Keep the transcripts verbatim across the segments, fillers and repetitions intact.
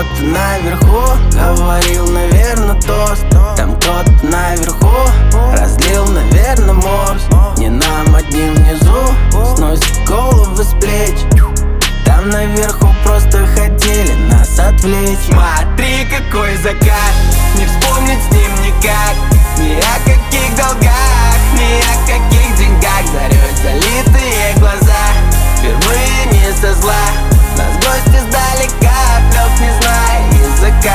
кто-то наверху говорил, наверно, тост. Там кто-то наверху разлил, наверно, мост. Не нам одним внизу сносит головы с плеч. Там наверху просто хотели нас отвлечь. Смотри, какой закат, не вспомнить с ним никак. Ни о каких долгах, ни о каких деньгах. Зарей залитые глаза, впервые не со зла. Нас гости сдалека, плёк не зная языка.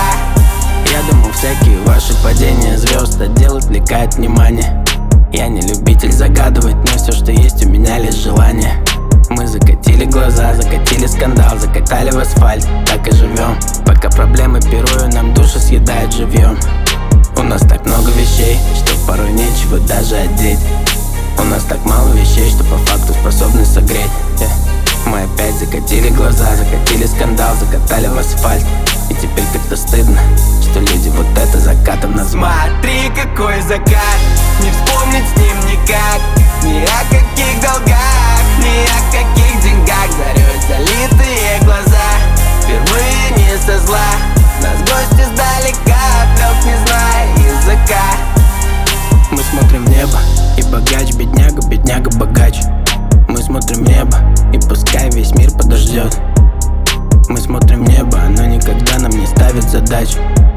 Я думал, всякие ваши падения звезд отдел отвлекает внимание. Я не любитель загадывать, но все, что есть у меня, лишь желание. Мы закатили глаза, закатили скандал, закатали в асфальт, так и живем. Пока проблемы пируют, нам души съедают живьем. У нас так много вещей, что порой нечего даже одеть. У нас так мало вещей, что по факту способны согреть. yeah. Мы опять закатили глаза, закатили скандал, закатали в асфальт. И теперь как-то стыдно, что люди вот это закатом назвали. Смотри, какой закат, не вспомнить с ним никак. Ни о каких долгах, ни о каких деньгах. Зарей залитые глаза, впервые не со зла. Нас гости сдалека, плёк не зная языка. Мы смотрим в небо, и богач бедняга, бедняга богач. Мы смотрим в небо, и пускай весь мир подождет. Мы смотрим в небо, оно никогда нам не ставит задач.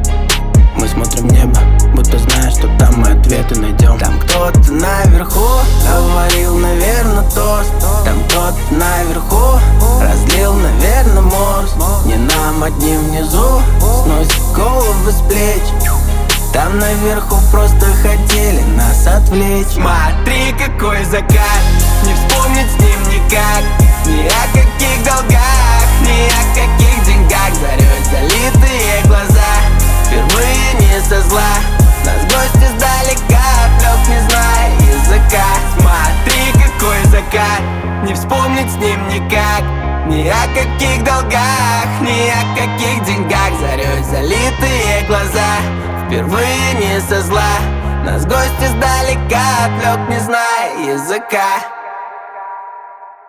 Мы смотрим в небо, будто зная, что там мы ответы найдем. Там кто-то наверху говорил, наверно, тост. Там кто-то наверху разлил, наверно, мост. Не нам одним внизу сносит головы с плеч. Там наверху просто хотели нас отвлечь. Смотри, какой закат, не вспомнить с ним никак. Ни о каких долгах, ни о каких деньгах. Зарей залитые глаза, впервые не со зла. Нас гости сдалека, плёк не зная языка. Смотри, какой закат, не вспомнить с ним никак. Ни о каких долгах, ни о каких деньгах. Зарей залитые глаза, впервые не со зла. Нас гости сдалека, плёк не зная языка.